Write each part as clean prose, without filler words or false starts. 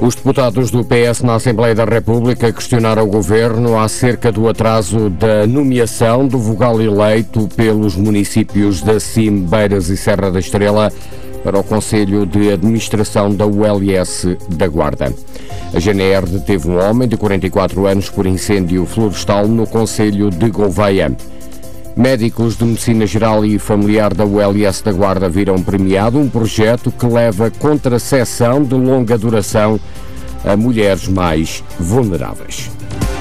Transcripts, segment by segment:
Os deputados do PS na Assembleia da República questionaram o Governo acerca do atraso da nomeação do vogal eleito pelos municípios da Sime, Beiras e Serra da Estrela para o Conselho de Administração da ULS da Guarda. A GNR deteve um homem de 44 anos por incêndio florestal no Conselho de Gouveia. Médicos de Medicina Geral e Familiar da ULS da Guarda viram premiado um projeto que leva contracepção de longa duração a mulheres mais vulneráveis.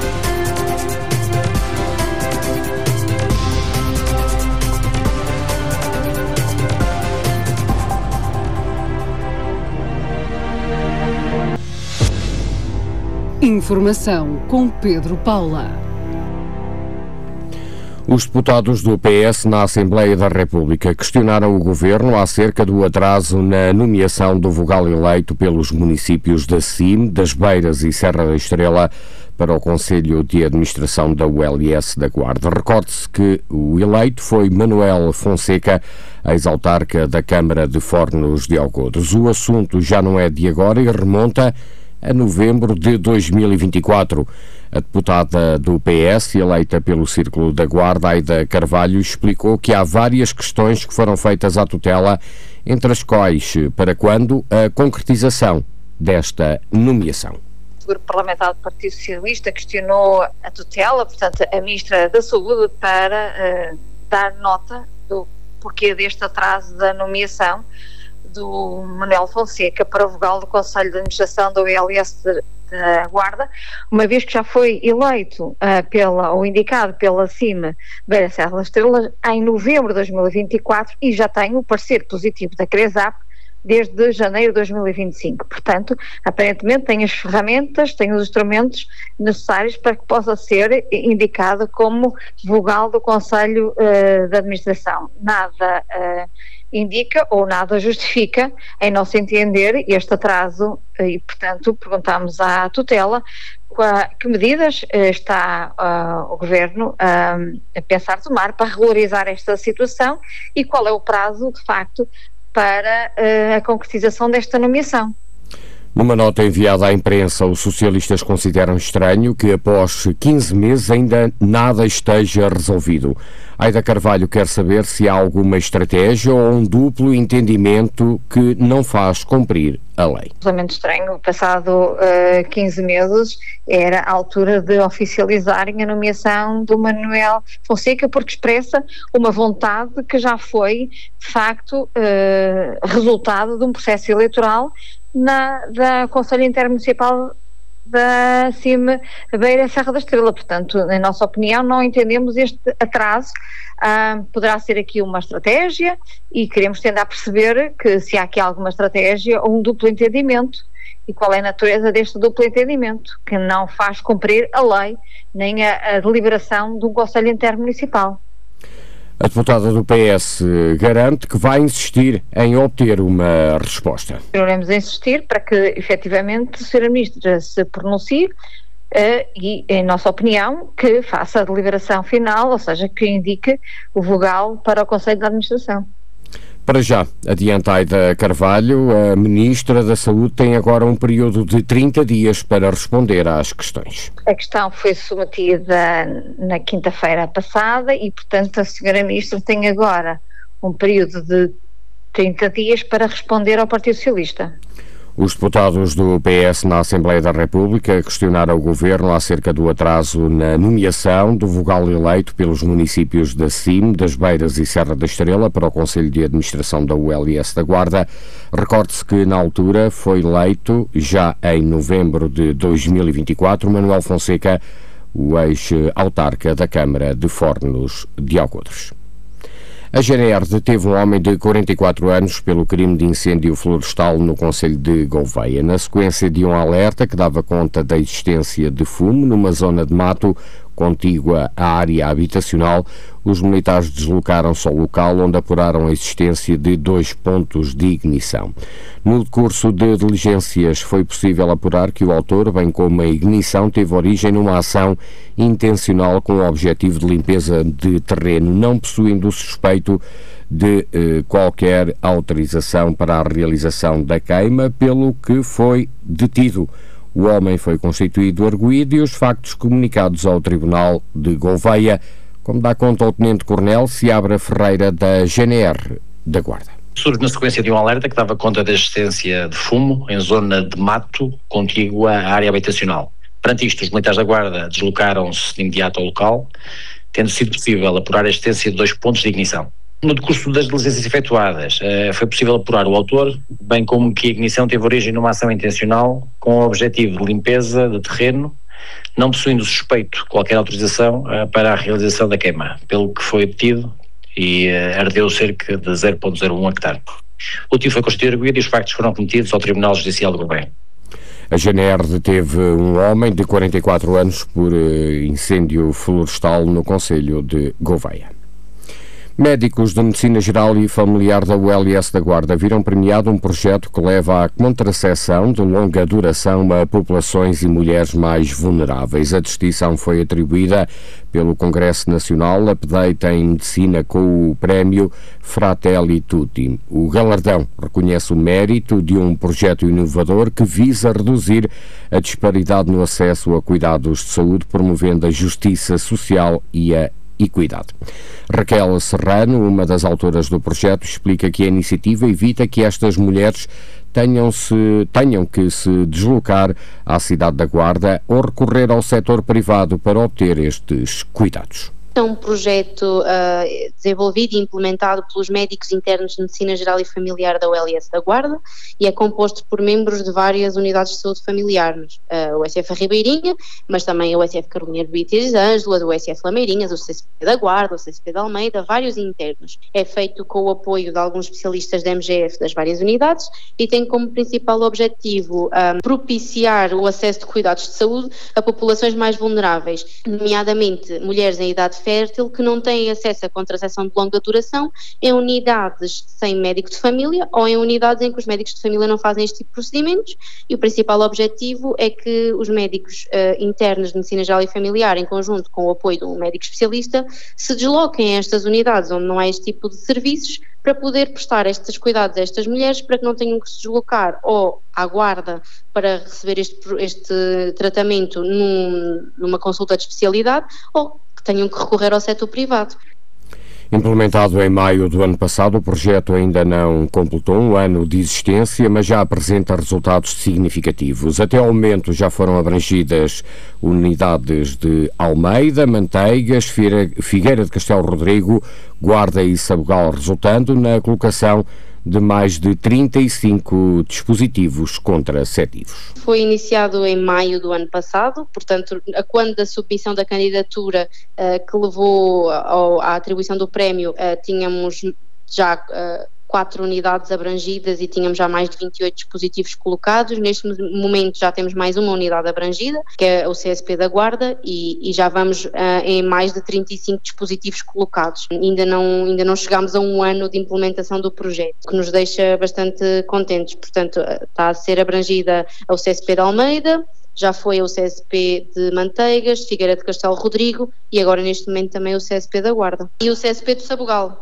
Informação com Pedro Paula. Os deputados do PS na Assembleia da República questionaram o Governo acerca do atraso na nomeação do vogal eleito pelos municípios da Sime, das Beiras e Serra da Estrela para o Conselho de Administração da ULS da Guarda. Recorde-se que o eleito foi Manuel Fonseca, ex-autarca da Câmara de Fornos de Algodres. O assunto já não é de agora e remonta a novembro de 2024. A deputada do PS, eleita pelo Círculo da Guarda, Aida Carvalho, explicou que há várias questões que foram feitas à tutela, entre as quais, para quando, a concretização desta nomeação. O Grupo Parlamentar do Partido Socialista questionou a tutela, portanto, a Ministra da Saúde, para dar nota do porquê deste atraso da nomeação do Manuel Fonseca para o vogal do Conselho de Administração da ULS da Guarda, uma vez que já foi eleito ou indicado pela Sime, Beira Serra da Estrela em novembro de 2024 e já tem o parecer positivo da CRESAP desde janeiro de 2025. Portanto, aparentemente tem as ferramentas, tem os instrumentos necessários para que possa ser indicado como vogal do Conselho de Administração. Nada indica ou nada justifica, em nosso entender, este atraso e, portanto, perguntamos à tutela que medidas está o Governo a pensar tomar para regularizar esta situação e qual é o prazo, de facto, para a concretização desta nomeação. Numa nota enviada à imprensa, os socialistas consideram estranho que após 15 meses ainda nada esteja resolvido. Aida Carvalho quer saber se há alguma estratégia ou um duplo entendimento que não faz cumprir a lei. Absolutamente estranho. Passado 15 meses era a altura de oficializarem a nomeação do Manuel Fonseca, porque expressa uma vontade que já foi, de facto, resultado de um processo eleitoral da Conselho Intermunicipal da Sime, Beira Serra da Estrela. Portanto, na nossa opinião, não entendemos este atraso. Poderá ser aqui uma estratégia e queremos tentar perceber que se há aqui alguma estratégia ou um duplo entendimento e qual é a natureza deste duplo entendimento, que não faz cumprir a lei nem a deliberação de um Conselho Intermunicipal. A deputada do PS garante que vai insistir em obter uma resposta. Iremos insistir para que, efetivamente, a Sra. Ministra se pronuncie e, em nossa opinião, que faça a deliberação final, ou seja, que indique o vogal para o Conselho de Administração. Para já, adianta Aida Carvalho, a Ministra da Saúde tem agora um período de 30 dias para responder às questões. A questão foi submetida na quinta-feira passada e, portanto, a Sra. Ministra tem agora um período de 30 dias para responder ao Partido Socialista. Os deputados do PS na Assembleia da República questionaram o Governo acerca do atraso na nomeação do vogal eleito pelos municípios da Sime, das Beiras e Serra da Estrela para o Conselho de Administração da ULS da Guarda. Recorde-se que, na altura, foi eleito, já em novembro de 2024, Manuel Fonseca, o ex-autarca da Câmara de Fornos de Algodres. A GNR deteve um homem de 44 anos pelo crime de incêndio florestal no Concelho de Gouveia. Na sequência de um alerta que dava conta da existência de fumo numa zona de mato contígua à área habitacional, os militares deslocaram-se ao local onde apuraram a existência de 2 pontos de ignição. No decurso de diligências foi possível apurar que o autor, bem como a ignição, teve origem numa ação intencional com o objetivo de limpeza de terreno, não possuindo o suspeito de qualquer autorização para a realização da queima, pelo que foi detido. O homem foi constituído arguido e os factos comunicados ao Tribunal de Gouveia, como dá conta o Tenente-Coronel Seabra Ferreira, da GNR da Guarda. Surge na sequência de um alerta que dava conta da existência de fumo em zona de mato contígua à área habitacional. Perante isto, os militares da Guarda deslocaram-se de imediato ao local, tendo sido possível apurar a existência de 2 pontos de ignição. No decurso das diligências efetuadas, foi possível apurar o autor, bem como que a ignição teve origem numa ação intencional com o objetivo de limpeza de terreno, não possuindo o suspeito qualquer autorização para a realização da queima, pelo que foi detido e ardeu cerca de 0,01 hectare. O motivo foi constituído arguido e os factos foram cometidos ao Tribunal Judicial de Gouveia. A GNR deteve um homem de 44 anos por incêndio florestal no concelho de Gouveia. Médicos de Medicina Geral e Familiar da ULS da Guarda viram premiado um projeto que leva à contracepção de longa duração a populações e mulheres mais vulneráveis. A distinção foi atribuída pelo Congresso Nacional Update em Medicina com o prémio Fratelli Tutti. O galardão reconhece o mérito de um projeto inovador que visa reduzir a disparidade no acesso a cuidados de saúde, promovendo a justiça social e a equidade. Raquel Serrano, uma das autoras do projeto, explica que a iniciativa evita que estas mulheres tenham que se deslocar à cidade da Guarda ou recorrer ao setor privado para obter estes cuidados. É um projeto desenvolvido e implementado pelos médicos internos de Medicina Geral e Familiar da ULS da Guarda e é composto por membros de várias unidades de saúde familiar, o USF Ribeirinha, mas também a USF Carolina de Beatriz Ângela, do USF Lameirinhas, o CSP da Guarda, o CSP da Almeida, vários internos. É feito com o apoio de alguns especialistas da MGF das várias unidades e tem como principal objetivo propiciar o acesso de cuidados de saúde a populações mais vulneráveis, nomeadamente mulheres em idade fértil que não têm acesso à contracepção de longa duração em unidades sem médico de família ou em unidades em que os médicos de família não fazem este tipo de procedimentos e o principal objetivo é que os médicos internos de Medicina Geral e Familiar, em conjunto com o apoio de um médico especialista, se desloquem a estas unidades onde não há este tipo de serviços para poder prestar estes cuidados a estas mulheres para que não tenham que se deslocar ou à Guarda para receber este tratamento numa consulta de especialidade ou que tenham que recorrer ao setor privado. Implementado em maio do ano passado, o projeto ainda não completou um ano de existência, mas já apresenta resultados significativos. Até ao momento já foram abrangidas unidades de Almeida, Manteigas, Figueira de Castelo Rodrigo, Guarda e Sabugal, resultando na colocação de mais de 35 dispositivos contraceptivos. Foi iniciado em maio do ano passado, portanto, a quando da submissão da candidatura que levou à atribuição do prémio, tínhamos já 4 unidades abrangidas e tínhamos já mais de 28 dispositivos colocados. Neste momento já temos mais uma unidade abrangida, que é o CSP da Guarda, e já vamos em mais de 35 dispositivos colocados. Ainda não chegámos a um ano de implementação do projeto, o que nos deixa bastante contentes. Portanto, está a ser abrangida o CSP de Almeida, já foi o CSP de Manteigas, Figueira de Castelo Rodrigo e agora neste momento também o CSP da Guarda e o CSP de Sabugal.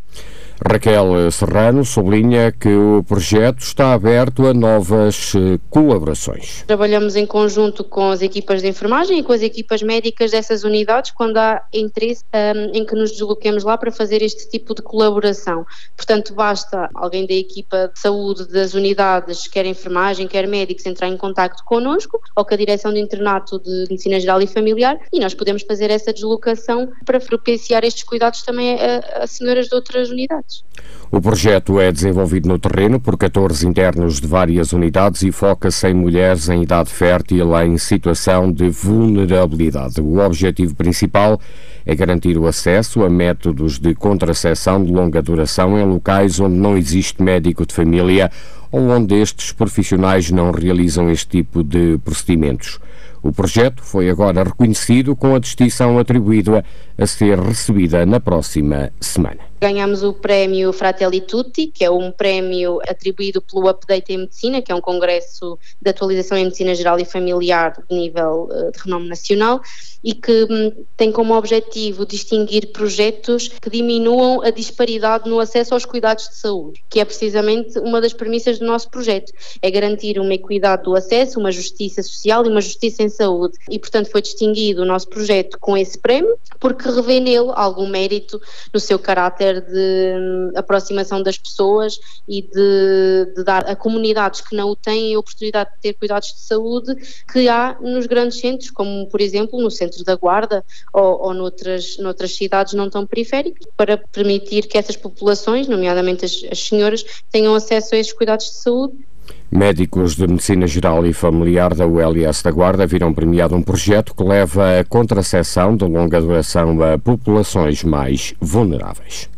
Raquel Serrano sublinha que o projeto está aberto a novas colaborações. Trabalhamos em conjunto com as equipas de enfermagem e com as equipas médicas dessas unidades quando há interesse em que nos desloquemos lá para fazer este tipo de colaboração. Portanto, basta alguém da equipa de saúde das unidades, quer enfermagem, quer médicos, entrar em contacto connosco ou com a direção do internato de Medicina Geral e Familiar e nós podemos fazer essa deslocação para propiciar estes cuidados também a senhoras de outras unidades. O projeto é desenvolvido no terreno por 14 internos de várias unidades e foca-se em mulheres em idade fértil em situação de vulnerabilidade. O objetivo principal é garantir o acesso a métodos de contracepção de longa duração em locais onde não existe médico de família ou onde estes profissionais não realizam este tipo de procedimentos. O projeto foi agora reconhecido com a distinção atribuída a ser recebida na próxima semana. Ganhamos o prémio Fratelli Tutti, que é um prémio atribuído pelo Update em Medicina, que é um congresso de atualização em Medicina Geral e Familiar de nível de renome nacional, e que tem como objetivo distinguir projetos que diminuam a disparidade no acesso aos cuidados de saúde, que é precisamente uma das premissas do nosso projeto, é garantir uma equidade do acesso, uma justiça social e uma justiça em saúde. E, portanto, foi distinguido o nosso projeto com esse prémio, porque revê nele algum mérito no seu caráter de aproximação das pessoas e de dar a comunidades que não o têm a oportunidade de ter cuidados de saúde que há nos grandes centros, como, por exemplo, no centro da Guarda ou noutras cidades não tão periféricas, para permitir que essas populações, nomeadamente as senhoras, tenham acesso a esses cuidados de saúde. Médicos de Medicina Geral e Familiar da ULS da Guarda viram premiado um projeto que leva a contracepção de longa duração a populações mais vulneráveis.